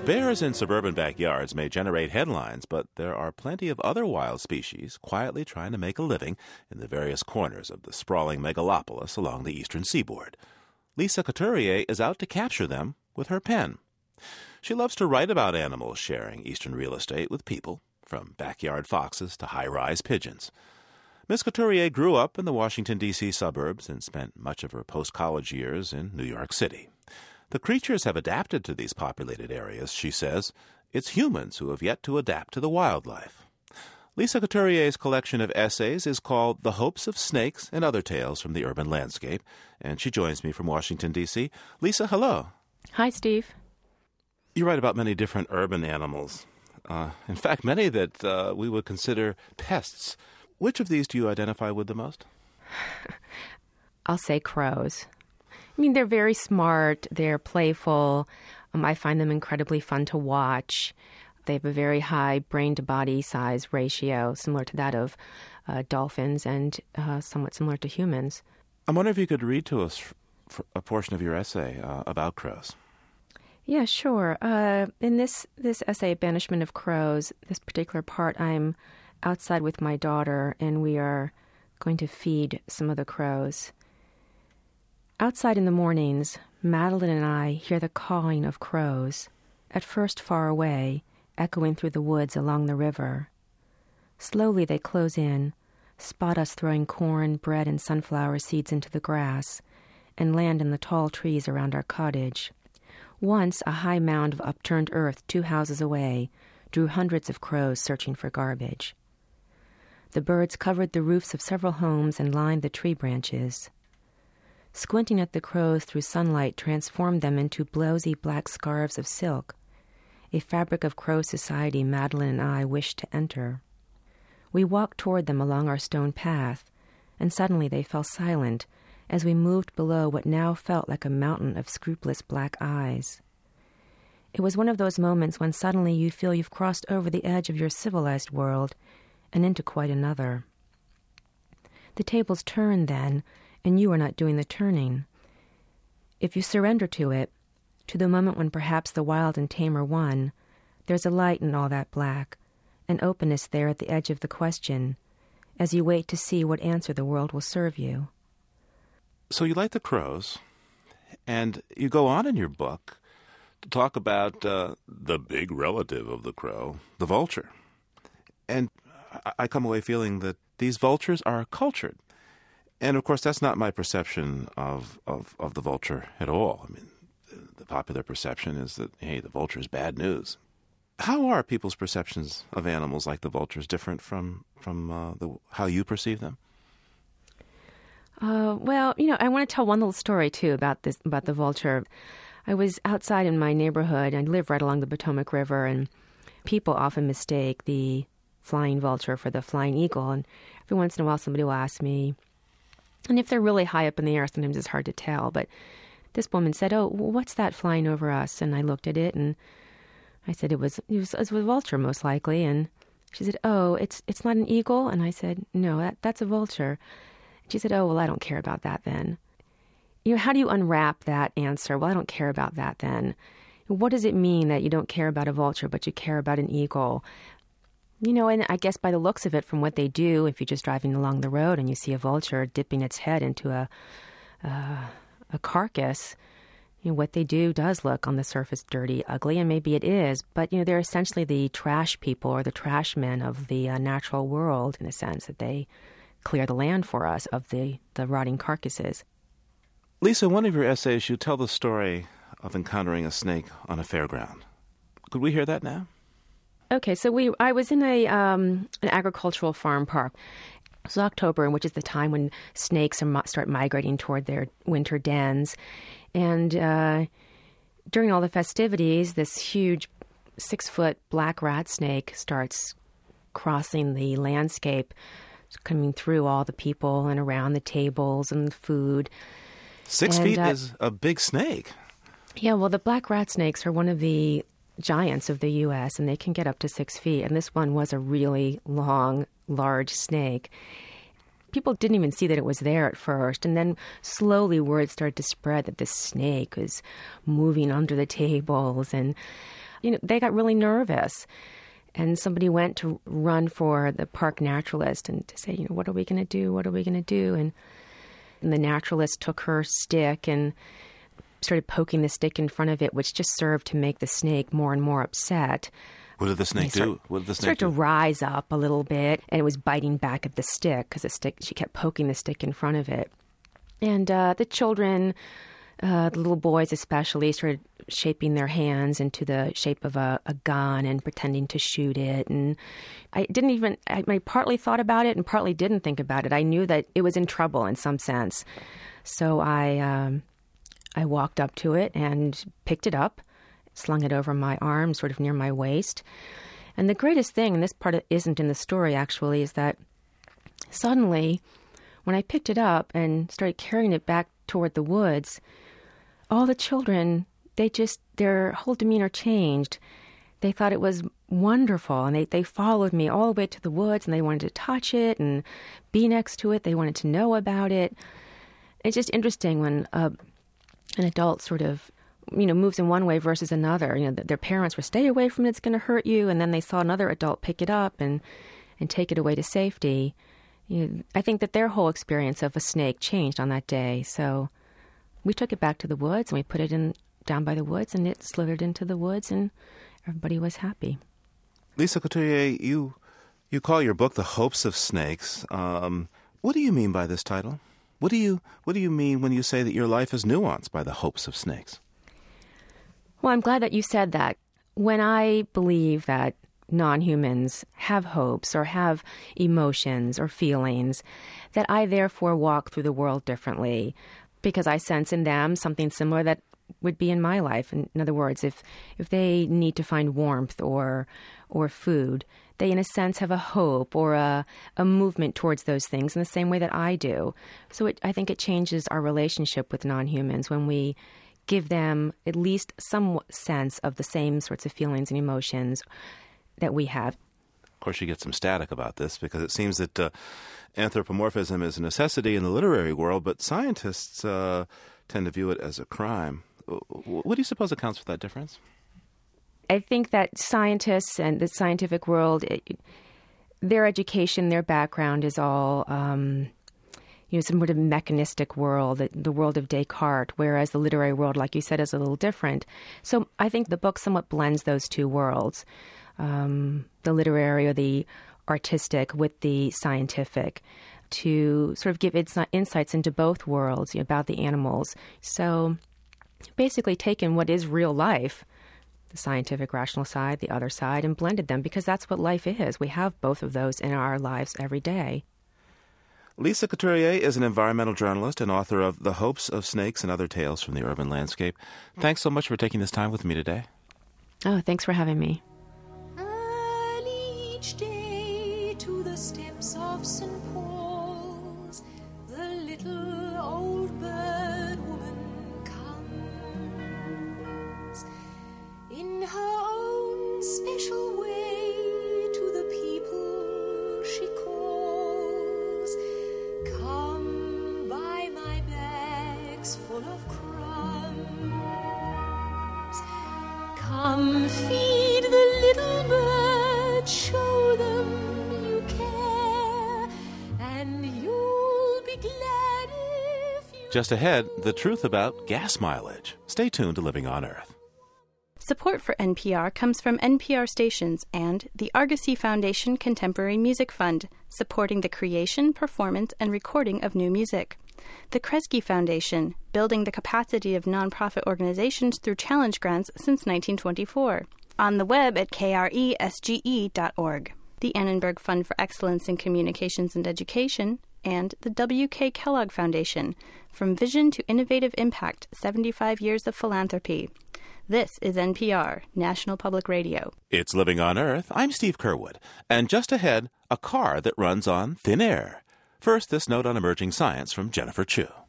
Bears in suburban backyards may generate headlines, but there are plenty of other wild species quietly trying to make a living in the various corners of the sprawling megalopolis along the eastern seaboard. Lisa Couturier is out to capture them with her pen. She loves to write about animals sharing eastern real estate with people, from backyard foxes to high-rise pigeons. Miss Couturier grew up in the Washington, D.C. suburbs and spent much of her post-college years in New York City. The creatures have adapted to these populated areas, she says. It's humans who have yet to adapt to the wildlife. Lisa Couturier's collection of essays is called The Hopes of Snakes and Other Tales from the Urban Landscape, and she joins me from Washington, D.C. Lisa, hello. Hi, Steve. You write about many different urban animals. In fact, many that we would consider pests. Which of these do you identify with the most? I'll say crows. I mean, they're very smart. They're playful. I find them incredibly fun to watch. They have a very high brain-to-body size ratio, similar to that of dolphins and somewhat similar to humans. I wonder if you could read to us a portion of your essay about crows. Yeah, sure. In this essay, Banishment of Crows, this particular part, I'm outside with my daughter, and we are going to feed some of the crows. Outside in the mornings, Madeline and I hear the cawing of crows, at first far away, echoing through the woods along the river. Slowly they close in, spot us throwing corn, bread, and sunflower seeds into the grass, and land in the tall trees around our cottage. Once, a high mound of upturned earth 2 houses away drew hundreds of crows searching for garbage. The birds covered the roofs of several homes and lined the tree branches. Squinting at the crows through sunlight transformed them into blowsy black scarves of silk, a fabric of crow society Madeline and I wished to enter. We walked toward them along our stone path, and suddenly they fell silent as we moved below what now felt like a mountain of scrupulous black eyes. It was one of those moments when suddenly you feel you've crossed over the edge of your civilized world and into quite another. The tables turned then, and you are not doing the turning. If you surrender to it, to the moment when perhaps the wild and tame are one, there's a light in all that black, an openness there at the edge of the question, as you wait to see what answer the world will serve you. So you like the crows, and you go on in your book to talk about the big relative of the crow, the vulture. And I come away feeling that these vultures are cultured. And, of course, that's not my perception of the vulture at all. I mean, the popular perception is that, hey, the vulture is bad news. How are people's perceptions of animals like the vultures different from how you perceive them? Well, I want to tell one little story, too, about the vulture. I was outside in my neighborhood. I live right along the Potomac River, and people often mistake the flying vulture for the flying eagle. And every once in a while, somebody will ask me, and if they're really high up in the air, sometimes it's hard to tell. But this woman said, "Oh, what's that flying over us?" And I looked at it, and I said, it was a vulture, most likely. And she said, "Oh, it's not an eagle?" And I said, "No, that's a vulture." And she said, "Oh, well, I don't care about that then." How do you unwrap that answer? Well, I don't care about that then. What does it mean that you don't care about a vulture, but you care about an eagle? And I guess by the looks of it, from what they do, if you're just driving along the road and you see a vulture dipping its head into a carcass, what they do does look on the surface dirty, ugly, and maybe it is. But, they're essentially the trash people or the trash men of the natural world, in a sense, that they clear the land for us of the rotting carcasses. Lisa, in one of your essays, you tell the story of encountering a snake on a fairground. Could we hear that now? Okay, so I was in an agricultural farm park. It was October, which is the time when snakes start migrating toward their winter dens. And during all the festivities, this huge 6-foot black rat snake starts crossing the landscape, coming through all the people and around the tables and the food. 6 feet is a big snake. Yeah, well, the black rat snakes are one of the giants of the U.S., and they can get up to 6 feet. And this one was a really long, large snake. People didn't even see that it was there at first. And then slowly word started to spread that this snake was moving under the tables. And they got really nervous. And somebody went to run for the park naturalist and to say, what are we going to do? What are we going to do? And the naturalist took her stick and started poking the stick in front of it, which just served to make the snake more and more upset. What did the snake do? What did the snake started to rise up a little bit, and it was biting back at the stick because she kept poking the stick in front of it. And the children, the little boys especially, started shaping their hands into the shape of a gun and pretending to shoot it. And I partly thought about it and partly didn't think about it. I knew that it was in trouble in some sense. So I walked up to it and picked it up, slung it over my arm, sort of near my waist. And the greatest thing, and this part isn't in the story actually, is that suddenly when I picked it up and started carrying it back toward the woods, all the children, their whole demeanor changed. They thought it was wonderful, and they followed me all the way to the woods, and they wanted to touch it and be next to it. They wanted to know about it. It's just interesting when an adult sort of, moves in one way versus another. Their parents were, stay away from it, it's going to hurt you, and then they saw another adult pick it up and take it away to safety. I think that their whole experience of a snake changed on that day. So we took it back to the woods, and we put it down by the woods, and it slithered into the woods, and everybody was happy. Lisa Couturier, you call your book The Hopes of Snakes. What do you mean by this title? What do you mean when you say that your life is nuanced by the hopes of snakes? Well, I'm glad that you said that. When I believe that non-humans have hopes or have emotions or feelings, that I therefore walk through the world differently because I sense in them something similar that would be in my life. In other words, if they need to find warmth or food, they in a sense have a hope or a movement towards those things in the same way that I do. So I think it changes our relationship with non-humans when we give them at least some sense of the same sorts of feelings and emotions that we have. Of course, you get some static about this because it seems that anthropomorphism is a necessity in the literary world, but scientists tend to view it as a crime. What do you suppose accounts for that difference? I think that scientists and the scientific world, their education, their background is all, some sort of mechanistic world, the world of Descartes, whereas the literary world, like you said, is a little different. So I think the book somewhat blends those two worlds, the literary or the artistic with the scientific, to sort of give insights into both worlds about the animals. So basically taken what is real life, the scientific, rational side, the other side, and blended them because that's what life is. We have both of those in our lives every day. Lisa Couturier is an environmental journalist and author of The Hopes of Snakes and Other Tales from the Urban Landscape. Thanks so much for taking this time with me today. Oh, thanks for having me. Early each day to the steps of St. Paul's, the little old bird woman comes. In her own special way to the people she calls, come buy my bags full of crumbs. Come feed the little birds, show them you care, and you'll be glad if you... Just ahead, the truth about gas mileage. Stay tuned to Living on Earth. Support for NPR comes from NPR stations and the Argosy Foundation Contemporary Music Fund, supporting the creation, performance, and recording of new music. The Kresge Foundation, building the capacity of nonprofit organizations through challenge grants since 1924. On the web at kresge.org. The Annenberg Fund for Excellence in Communications and Education, and the W.K. Kellogg Foundation, From Vision to Innovative Impact, 75 Years of Philanthropy. This is NPR, National Public Radio. It's Living on Earth. I'm Steve Curwood. And just ahead, a car that runs on thin air. First, this note on emerging science from Jennifer Chu.